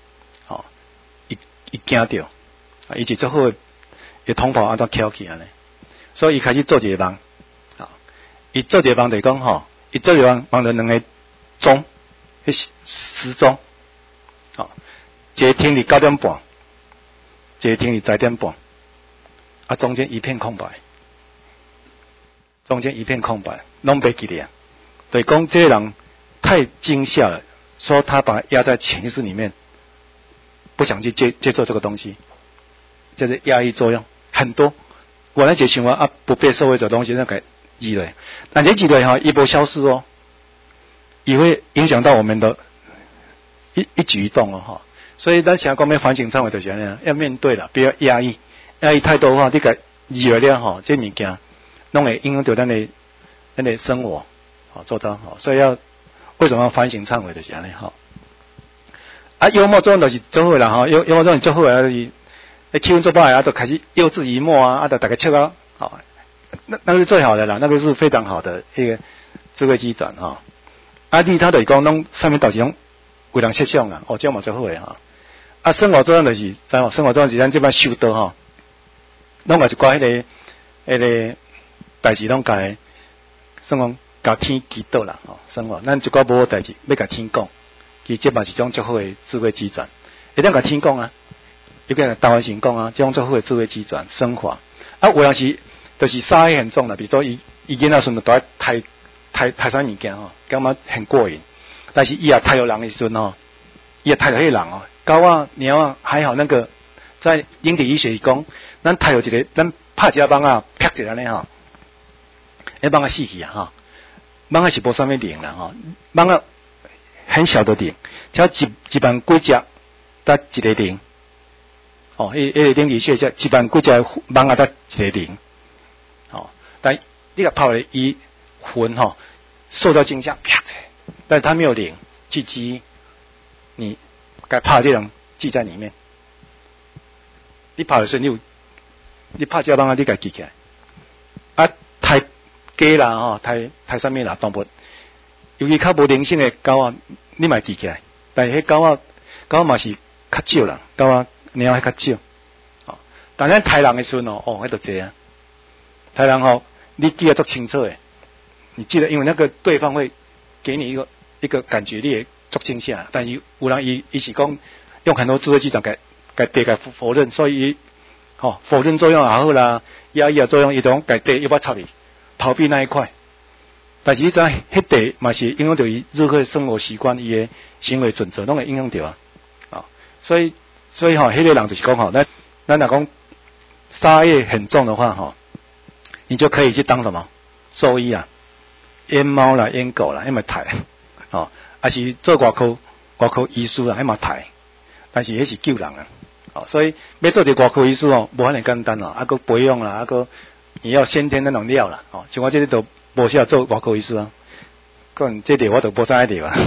伊惊着，啊，伊是最好诶同袍安怎翘起安尼，所以伊开始做一个梦，啊，伊做一个梦就是讲吼，伊做一个梦梦到两个钟，迄时钟，啊，一个停伫九點半，一個停伫十點半，啊，中間一片空白，中間一片空白，攏袂記得，對講這個人太驚嚇了，說他把它壓在潛意識裡面。不想去接接受这个东西，这是压抑作用很多。我那些想法啊，不被社会这东西那个积累，但这积累哈，一波消失哦，也会影响到我们的一一举一动哦哈。所以咱想讲要反省忏悔就是安尼，要面对了，不要压抑，压抑太多的话，你个积累了哈，这物件弄会影响到咱的咱的生活，好做到好。所以要为什么要反省忏悔就是安尼哈。啊，幽默作用就是做好啦吼，幽幽默作用做好啦，就是诶气氛做不好啊，都开始幼稚幽默啊，啊，都大家笑啊，好，那那是最好的啦，那个是非常好的一个智慧机转哈。啊，你他就是讲拢上面到时拢为人设想啊，哦，这样嘛做好诶哈。啊，生活作用就是，知无？生活作用是咱这摆修道吼，拢嘛一寡迄个迄个代志拢甲算讲甲天祈祷啦，吼，生活咱一寡无好代志要甲天讲。其实这嘛是种最好的智慧机转，一定甲天讲啊，一定甲台湾神讲啊，这种最好的智慧机转升华。啊，有阵时就是杀气很重啦，比如说伊伊囡仔孙都在抬抬抬啥物件吼，感觉很过瘾。但是伊也抬着人的时阵吼，伊也抬着迄个人哦，狗啊、猫啊还好，那个在人体医学讲，咱抬着一个，咱拍一下蠓啊，啪一下呢吼，迄蠓啊死去啊吼，蠓啊是无啥物灵啦吼，蠓啊。很小的灵，只要一一万几只，搭一个灵，哦，迄迄个灵理学下一万几只蠓啊，搭一个灵，哦，但你个泡了伊魂哈，受到惊吓，啪，但是它没有灵，去记你该怕这种记在里面。你怕的时候，你有你怕这蠓啊，你该记起来。啊，太鸡啦吼，太太啥物啦，动物。尤其较无灵性的狗啊，你嘛记起来，但是迄狗啊，狗嘛是较少啦，狗啊猫迄较少，哦，但咱杀人的时阵哦，哦，迄就济啊， 台人吼，你记得足清楚诶，你记得，因为那个对方会给你一个一个感觉，你也足惊吓，但是有人伊伊是讲用很多智慧技巧给给对给否认，所以吼、哦、否认作用也好啦，压抑的作用，伊种给对要不插你逃避那一块。但是你知迄地嘛是影响到伊日后生活习惯，伊的行为准则拢会影响到啊，啊、哦，所以所以吼，迄、那个人就是讲吼，咱咱若讲杀业很重的话吼，你就可以去当什么兽医啊，阉猫啦、阉狗啦，迄嘛刣哦，还是做外科外科医师啊，迄嘛刣，但是迄是救人啊，哦，所以要做一个外科医师哦，无遐尼简单哦，啊个培养啦，啊个你要先天那种料啦，哦，像我这里都。无适合做外科医师啊，可能这点我都无知一点啊。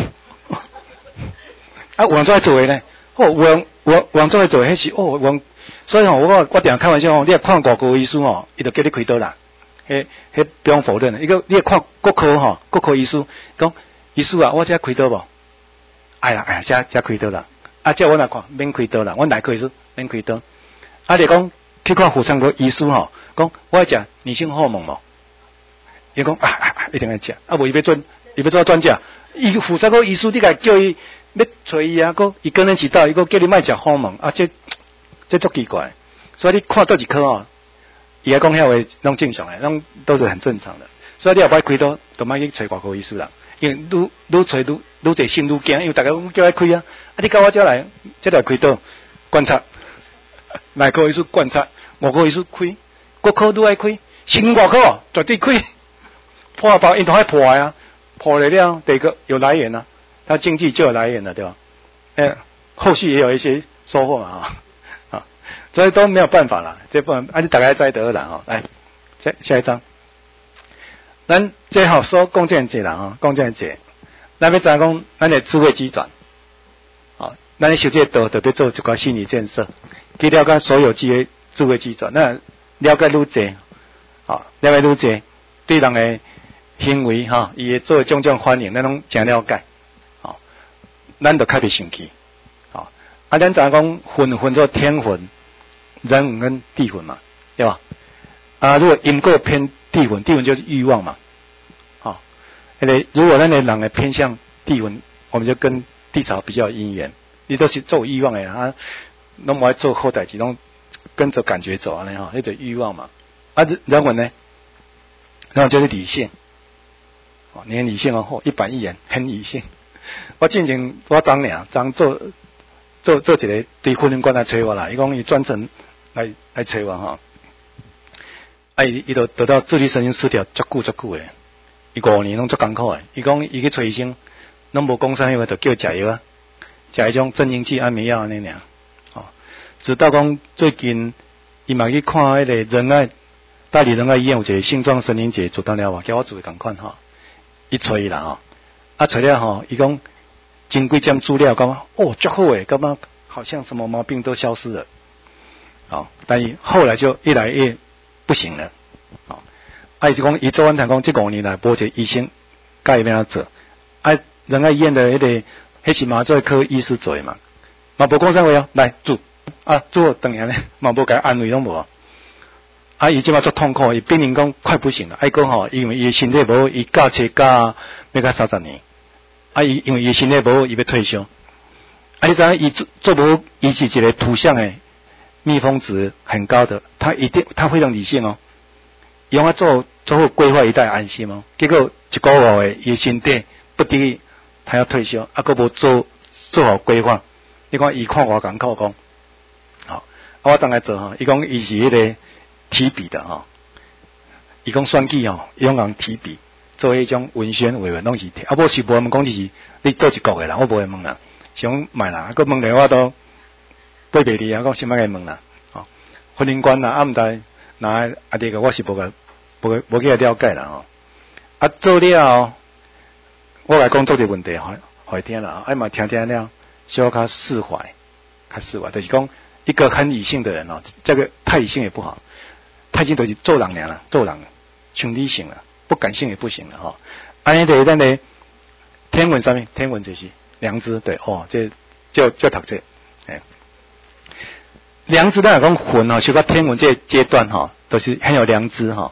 啊，有人做来做的呢？哦，有人有有人做来做的，迄是哦，有人所以吼、哦，我我定开玩笑哦，你若看外科医师哦，伊就叫你开刀啦。迄迄不用否认的，伊个你若看国科吼，国科医师讲，医师啊，我遮开刀无？哎呀哎呀，遮遮开刀啦。啊，遮我来看免开刀啦，阮内科医师免开刀。啊，你讲去看妇产科医师吼，讲我要食女性荷尔蒙无？伊讲啊啊啊，一定要食，啊无伊要做，伊要做专家。伊妇产科医师，你甲叫伊要找伊啊，个伊更年期到，伊个叫你莫食荷尔蒙啊，这这足奇怪。所以你看倒一科哦，伊来讲遐话拢正常诶，拢都是很正常的。所以你后摆开刀，就莫去找外科医师啦，因为愈愈找愈愈侪心愈惊，因为大家拢叫伊开啊，啊你到我遮来，遮来开刀观察，内科医师观察，外科医师开，国科愈爱开，心外科哦绝对开。破包因都还破呀，破了了，第一个有来源啊，他经济就有来源了，对吧？哎，后续也有一些收获嘛啊，啊，所以都没有办法了，这不能，啊，你大概再得了啊，来，下下一章，咱最好说共建者啦啊，共建者，咱要知讲咱的智慧机转，啊，咱的修这道特别做一个心理建设，去了解所有这些智慧机转，那了解愈济，啊，了解愈济，对人的行为哈，伊会做种种反应，咱拢真了解，哦，咱就较别生气，哦，啊，咱知影讲魂分做天魂、人魂跟地魂嘛，对吧？啊，如果因果偏地魂，地魂就是欲望嘛，哦，那个如果咱的人的偏向地魂，我们就跟地潮比较有姻缘，你都是做欲望的啊，拢无爱做好代志，拢跟着感觉走啊，那哈，那个欲望嘛，啊，人魂呢，然后就是理性。哦，你很理性哦，一板一眼，很理性。我进前我昨俩昨做做做一个对婚姻观来找我啦，伊讲伊专程来来找我哈。啊，伊伊就得到自律神经失调，足久足久诶，伊五年拢足艰苦诶。伊讲伊去找医生，拢无讲啥话，就叫食药啊，食迄种镇静剂、安眠药安尼尔。哦，直到讲最近，伊嘛去看迄个仁爱大理仁爱医院有一个性状神经节做得了哇，叫我做共款哈。伊找伊啦吼，啊找了吼，伊讲经几针资料，感觉哦足好诶，感觉好像什么毛病都消失了，哦，但是后来就越来越不行了，哦，啊伊就讲伊做完谈讲，这五年来无一个医生甲伊要安做，啊仁爱医院的迄、那个迄是麻醉科医师做诶嘛，嘛无讲啥话哦，来做啊做等下咧，嘛无甲安慰拢无。啊，伊即马足痛苦，伊病人讲快不行了。伊讲吼，因为伊身体无好，伊驾车驾要驾三十年。啊，伊因为伊身体无好，伊要退休。啊，你知影伊做做无好，伊是一个图像诶，蜜蜂值很高的，他一定他非常理性哦，用啊做做好规划一代安心哦。结果一个月诶，伊身体不敌，他要退休，啊，佫无做做好规划。你看伊看我艰苦讲，好，啊，我怎来做吼？伊讲伊是迄个。提笔的哈，伊讲选举吼，伊用人提笔做迄种文宣委员拢是，啊，无是无问讲就是你倒一国诶人，我无会问啦，想买啦，啊，佮问咧我都背袂离啊，讲先莫个问啦，哦，婚姻观啦，啊毋知那啊这个我是无个无无去了解啦吼，啊做了，我来讲做这问题，好好听啦，啊嘛听听了，小较释怀，较释怀，就是讲一个很理性的人哦，这个太理性也不好。太经就是做人了，做人穷理性了，不感性也不行了哈。安尼对咱的天文上面，天文就是良知，对哦，这就就读这，哎，良知咱讲魂哈，修到天文这阶段哈，都是很有良知哈。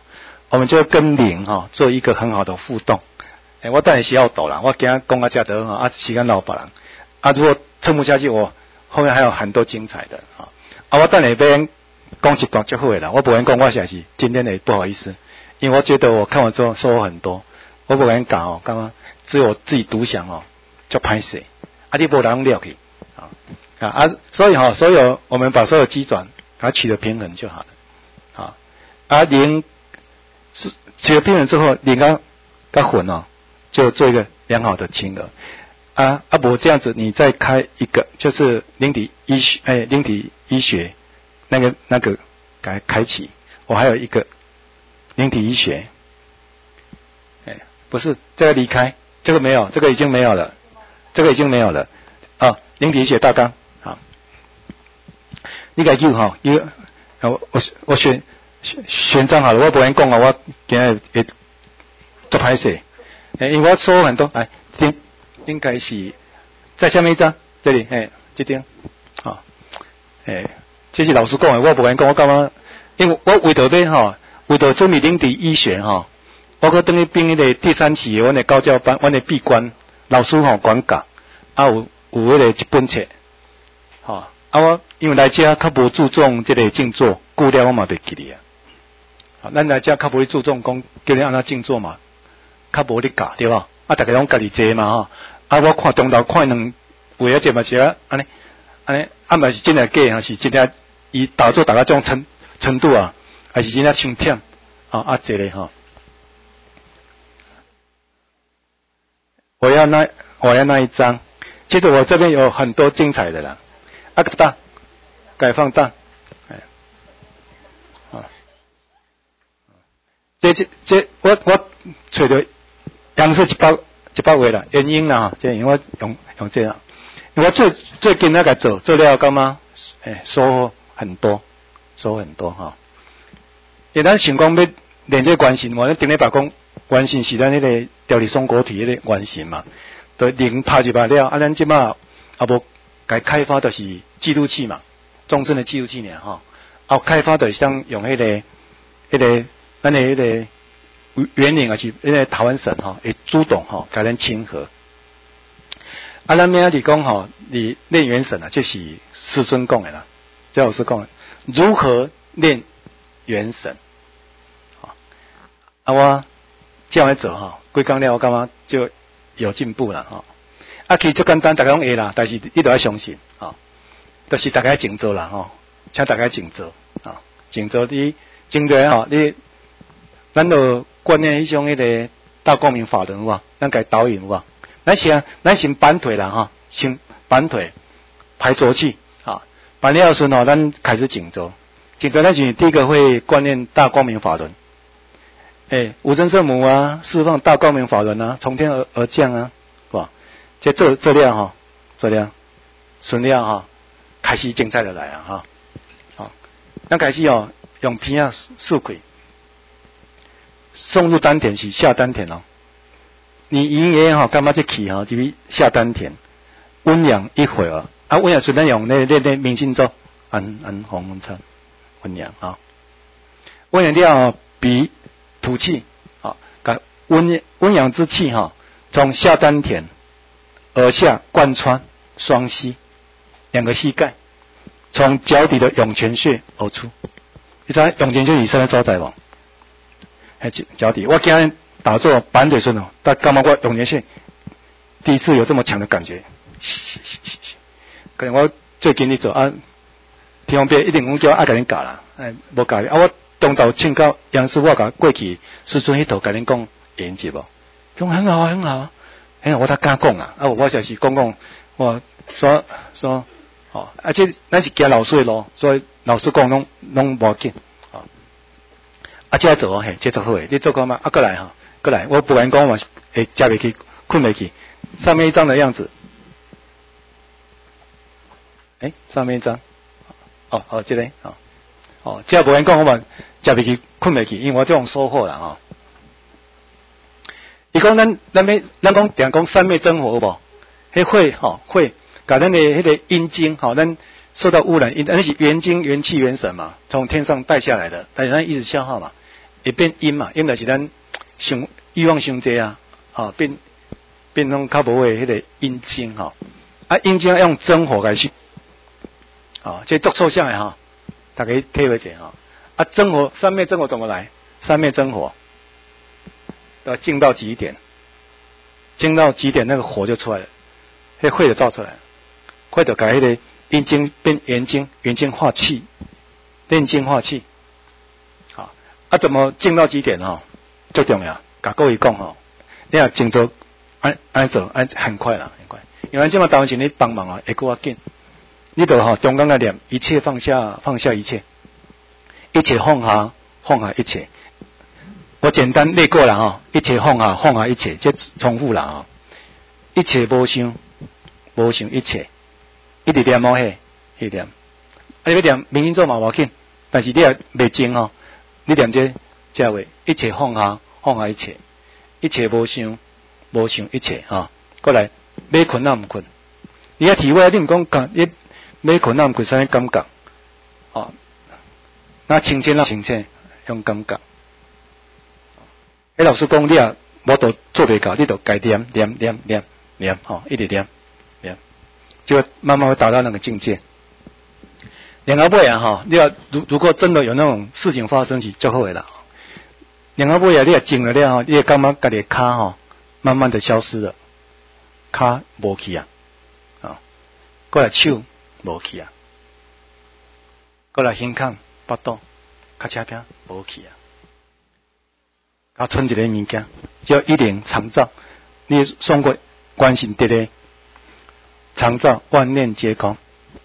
我们就跟灵哈、哦、做一个很好的互动。哎，我等下是要走了，我今天讲到这得哈，啊，时间老别人，啊，如果撑不下去，我后面还有很多精彩的啊，啊，我等下边讲一段就好了，我不敢讲我现在是今天的不好意思，因为我觉得我看完之后收获很多，我不敢讲哦，刚刚只有我自己独享哦，就拍摄，啊，你不能了去啊啊啊，所以哈、哦，所有我们把所有机转，它取得平衡就好了，啊，啊，零是取得平衡之后，零刚刚混哦。就做一个良好的亲和啊啊！不这样子，你再开一个就是灵体医学，哎，灵体医学那个那个改开启。我还有一个灵体医学，哎，不是这个离开，这个没有，这个已经没有了，这个已经没有了啊！灵体医学大纲啊，你改叫哈，因为我我我选选选章好了，我不敢讲啊，我今日会做拍摄。哎，因为我说很多，哎，听应该是在下面一张，这里，哎，这张，啊、哦，哎，这是老师讲的，我不敢讲，我干嘛？因为我为着要哈，为着准备灵体医学哈，我搁等于编迄个第三期，阮的高教班，阮的闭关老师吼管教，啊有有迄个一本册，吼、哦，啊我因为来遮较无注重这个静坐，顾了我嘛袂记哩啊，啊，咱来遮较无注重讲叫你安怎静坐嘛。较无咧教对吧？啊，大家拢家己坐嘛吼。啊，我看中昼看两为咗这嘛是啊，安尼安尼，啊嘛是真诶假，还是真诶伊打做大家种程程度啊，还是真诶伤忝啊啊，这个吼。我要那我要那一张，其实我这边有很多精彩的啦。啊，大改放大，哎，啊，这这这我我找到。样式一百一百位啦，原因啦，这因为我用用这样，因为我最最近那个做做了干嘛？诶，收获很多，收获很多哈。因为咱想讲要练这关系，我咱顶礼拜讲关系是咱迄个调理松果体迄个关系嘛，都零拍一百了，啊，咱即马啊无该开发的是记录器嘛，终身的记录器呢哈，啊开发的像用迄、那个迄、那个咱的迄个。原领也是因为台湾省哈，会主动哈，甲咱亲和。啊，咱明仔日讲吼，你练元神啊，就是师尊讲的啦，这老师讲的，如何练元神？啊，我这样来做哈，规工了，我感觉就有进步了哈。啊，其实最简单，大家拢会啦，但是你都要相信啊，就是大家静坐啦哈，请大家静坐啊，静坐你静坐吼，你咱都。观念迄种迄个大光明法轮哇，咱该导引哇，咱先咱先盘腿啦哈，先盘腿排浊气啊，盘了时候咱开始静坐，静坐那时第一个会观念大光明法轮，诶，无生圣母啊，释放大光明法轮啊，从天而而降啊，是吧？这这这量哈，这量顺了哈，开始精彩的来啊哈，好，咱开始哦，用片啊竖开。送入丹田是下丹田哦，你营业哈干嘛这气哈，就是下丹田，温养一会儿啊，温养虽然用那那那明星咒，安安红红车，温养啊，温养掉鼻吐气，啊，感温温养之气哈，从下丹田而下贯穿双膝，两个膝盖，从脚底的涌泉穴而出，你知道涌泉穴以上的所在无？还脚底，我今天打坐板腿顺哦，但干嘛我涌泉穴第一次有这么强的感觉，可能我最近你做啊，天方便一定讲叫爱甲恁教啦，哎，无教啊，我中昼请教杨师傅，我甲过去师尊迄头甲恁讲演习无，讲很好啊，很好啊，很好，我才敢讲啊，啊，我就是讲讲，我说说，哦，而且咱是行老师的路，所以老师讲拢拢无紧。啊，这做哦，嘿，这做好诶，你做过吗？啊，过来哈，过来，我不敢讲我会食袂去，困袂去。上面一张的样子，诶、欸，上面一张，哦哦，这个，哦哦，这不敢讲我嘛食袂去，困袂去，因为我这种收获啦吼。伊讲咱咱要咱讲定讲三昧真火无？迄会吼会，甲咱的迄个阴茎吼，咱。受到污染，那是元精、元气、元神嘛，从天上带下来的，但是它一直消耗嘛。 会变阴嘛，阴就是咱想欲望伤济啊，啊变变成较无诶迄个阴精吼，啊阴精要用真火来去，啊这足抽象诶哈，大家体会者哈，啊真火三昧真火怎么来？三昧真火要静到极点，静到极点那个火就出来了，那火就造出来了，火就改迄个阴精变元精，元精化气，炼精化气。好，啊怎么静到极点哈？最重要，甲各位讲吼，你若静做按按做按很快啦，很快。因为即马当时你帮忙啊，会搁较紧。你著吼中间个念，一切放下，放下一切，一切放下，放下一切。我简单列过了哈，一切放下，放下一切，这重复了啊。一切无想，无想一切，一直念冇嘿，一直念。啊，你要念明音咒嘛无紧，但是你也未精哦。你念这这话，一切放下，放下一切，一切无想，无想一切哈。过来，要困哪唔困？你要体会，你唔讲讲，你要困哪唔困？啥物感觉？哦，那清清啦，清清用感觉。诶，老师讲你啊，我都做袂到，你都该念念念念念，吼，一直念念，就慢慢会达到那个境界。然后尾啊，哈，你要如如果真的有那种事情发生起，就好诶啦。然后尾啊，你也静了了，你也感觉家己骹吼，慢慢的消失了，骹无去啊，啊，过来手无去啊，过来胸腔、腹肚、脚车边无去啊。啊，剩一个物件叫一念常照，你送过观心得咧，常照万念皆空。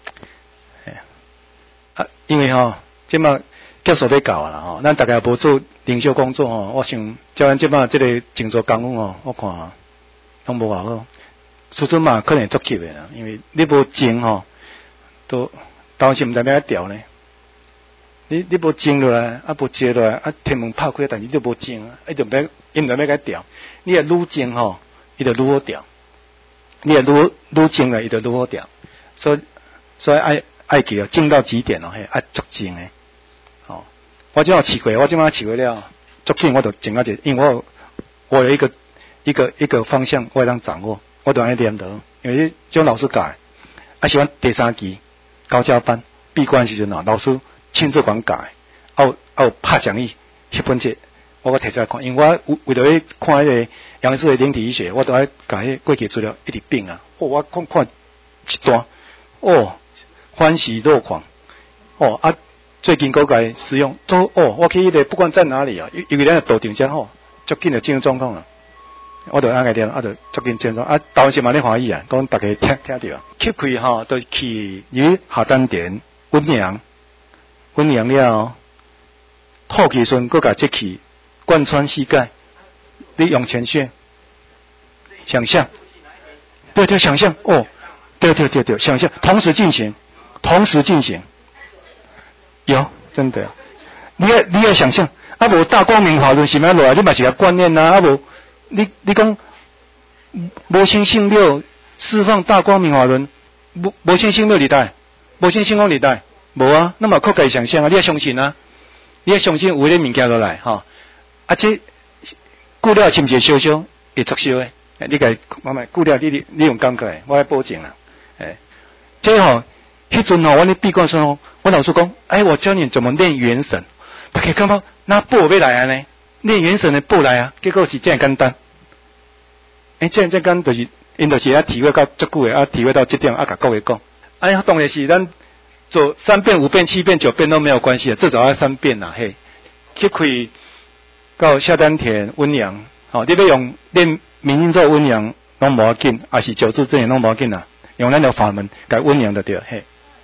啊，因为吼，即马结束要到啦吼，咱大家无做灵修工作吼，我想照咱即马即个静坐功夫吼，我看拢无偌好，师尊嘛可能会作急诶啦，因为你无静吼，都当时毋知要调呢。你你无静落来，啊无接落来，啊天门拍开，但是你都无静啊，一直要，伊毋知要甲调。你若愈静吼，伊就愈好调；你若愈愈静了，伊就愈好调。所以所以爱爱记哦，静到极点哦，嘿，爱足静诶。哦，我即马试过，我即马试过了，足紧我就静啊者，因为我我有一个一个一个方向我会当掌握，我就安尼念得，因为种老师教诶，啊喜欢第三期高教班闭关时阵啊，老师。亲自管教的，啊啊有拍讲义迄本册，我个摕出来看，因为我为了去看迄个杨医师的灵体医学，我都爱甲迄过去资料一直并啊，哦，我看看一段，哦，欢喜若狂，哦啊，最近嗰个使用都哦，我去迄个不管在哪里啊，因为咱道场真好，足紧就进入状况啊，我就安个念，啊就足紧进入啊，当时嘛咧欢喜啊，讲大家听听着，吸气吼，都去于下丹田温阳。温阳了，吐气时佫甲这气贯穿膝盖，你用前穴，想象，对对，想象哦，对对对对，想象，同时进行，同时进行，有真的，你要你要想象，啊无大光明法轮是咩落来，你嘛是个观念呐，啊无你你讲无心性六释放大光明法轮，无无心性六里带，无心性光里带。无啊，那么靠家想象啊，你要相信啊，你要相信有迄个物件落来吼，啊这顾了是毋是烧烧会作烧诶？你家慢慢顾了，你你用感觉诶，我来保证啦，诶，这吼，迄阵吼，我咧闭关时候，我老师讲，哎，我教你怎么练元神，大家感觉那步要来啊呢？练元神的步来啊，结果是这样简单，诶，这样这简单就是，因就是啊体会到足久诶，啊体会到这点啊，甲各位讲，哎呀，当然是咱。做三遍、五遍、七遍、九遍都没有关系的，至少要三遍啦。嘿，去开到下丹田温阳，好、哦，你要用练明音咒温阳，拢无要紧，还是九字真言拢无要紧啦。用咱条法门改温阳的对，嘿。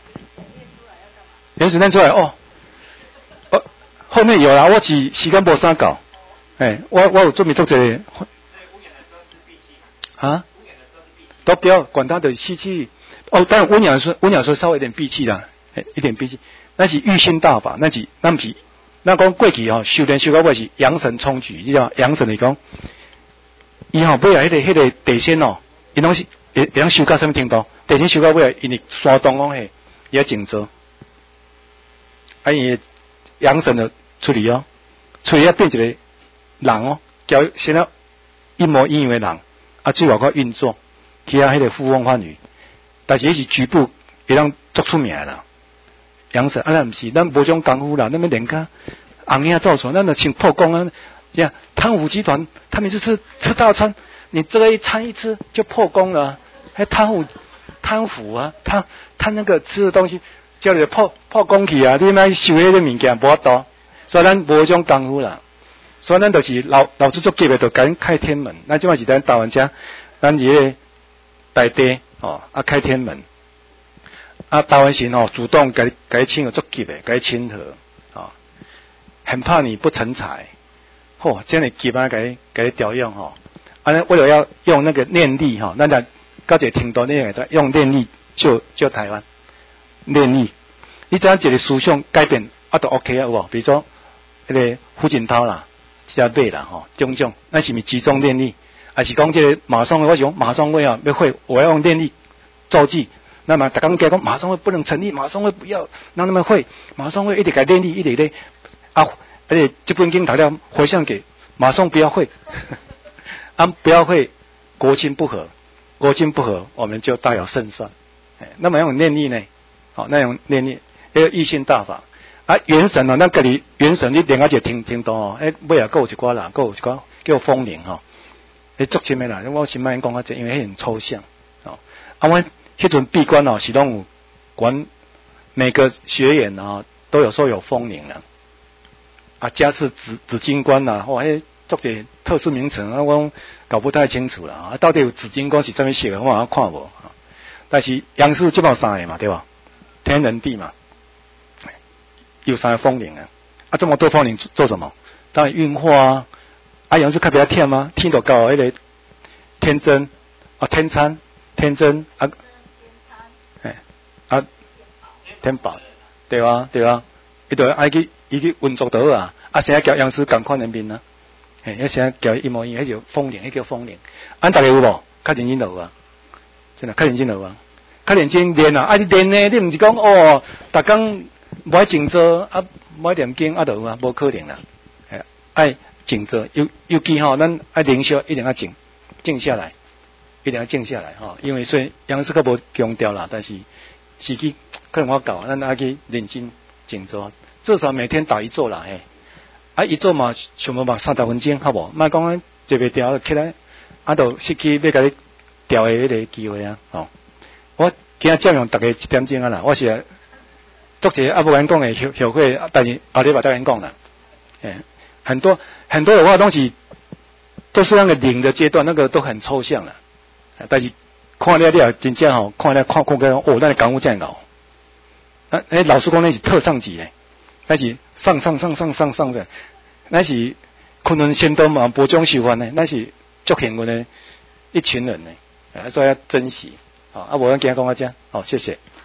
原始念出来哦，哦，后面有啦，我是时间无啥搞，哎，我我有准备做这个。啊？都不要管他的吸气哦，当然温阳说温阳说稍微有点闭气啦。欸、一点闭气，那是御心大法，那是那不是那讲过去吼、哦，修炼修到尾是阳神冲举，你知道阳神来讲，伊吼尾来迄个迄个地仙哦，伊拢是会会晓修到什么程度？地仙修到尾来，因为山东讲嘿，也静坐，啊伊阳神就出嚟哦， 所以要变一个人哦，交现在一模一样的人，啊，最外口运作，其他迄个富翁贩女，但是迄是局部会当做出名啦。杨神啊，咱毋是，咱无种功夫啦，咱们连个红叶造船，咱就先破功啊！这样贪腐集团，他们就是吃大餐，你这个一餐一吃就破功了，还贪腐贪腐啊，贪贪那个吃的东西，叫你破破功去啊！你那收迄个物件无法度，所以咱无种功夫啦。所以咱就是老老子做级的，就赶开天门。咱即摆是咱台湾遮，咱这个大地哦啊开天门。啊，台湾神哦，主动给给请个做级的，给请和啊，很怕你不成才，嚯、哦，这样的级啊，给给调用哈。啊，为了要用那个念力哈，那咱高姐听到那个用念力救救台湾，念力，你只要一个思想改变啊，都 OK 啊，有无？比如说那个胡锦涛啦，这只马啦吼，种种，那是咪集中念力？还是讲这个马上我想马上会啊，要会我要用念力造句。那么，大家讲马上会不能成立，马上会不要让他们会，马上会一直改练力，一直咧啊，而且这本经材料回向给马上不要会，啊不要会，国亲不和，国亲不和，我们就大有胜算。哎，那么用念力呢？好、哦，那种念力，那个异性大法啊，元神哦，那个里元神你连下就听听到哦，哎，尾啊，还有一寡啦，还有一寡叫风铃哈，哎，足深的啦，我先慢讲啊，这因为很抽象哦，啊我。迄阵闭关哦，是拢有管每个学员啊都有说有风铃啊，啊加持紫紫金冠呐，哇，迄作者特殊名称啊，我搞不太清楚了啊，到底有紫金冠是怎么写的，我好像看无啊。但是央视就报三个嘛，对吧？天人地嘛，有三个风铃啊，啊这么多风铃做什么？当然运化啊，啊央视看比较忝吗？天都高迄个天真啊天参天真啊。啊，天宝，对啊，对啊，伊就爱去伊去运作到啊，啊，现在叫央视共款的面啊，嘿，迄现在叫一模一样，迄叫风铃，迄叫风铃。俺大家有无？较认真有啊，真的较认真有啊，较认真练啊，啊你练呢，你毋是讲哦，逐工无爱静坐啊，无爱念经啊，就有啊，无可能啦，哎，爱静坐，尤尤其吼，咱爱灵修一定要静，静下来，一定要静下来吼，因为虽然央视较无强调啦，但是。是去可能我搞，咱爱去认真静坐，至少每天打一坐啦，嘿，啊一坐嘛，全部嘛三十分钟，好无？莫讲坐袂调起来，啊，就失去要甲你调的迄个机会啊！哦，我今日占用大家一点钟啊啦，我是作者啊不敢讲的学学会，但是后日把大家讲啦，哎，很多很多的话东西都是那个零的阶段，那个都很抽象了，但是。看了了真正吼，看了看看个哦，咱的功夫真牛。啊，诶，老师讲那是特上级诶，那是上上上上上上的，那是昆仑仙都嘛无种手法呢，那是足幸运的一群人呢，啊，所以要珍惜。好，啊，我今日讲到这，好，谢谢。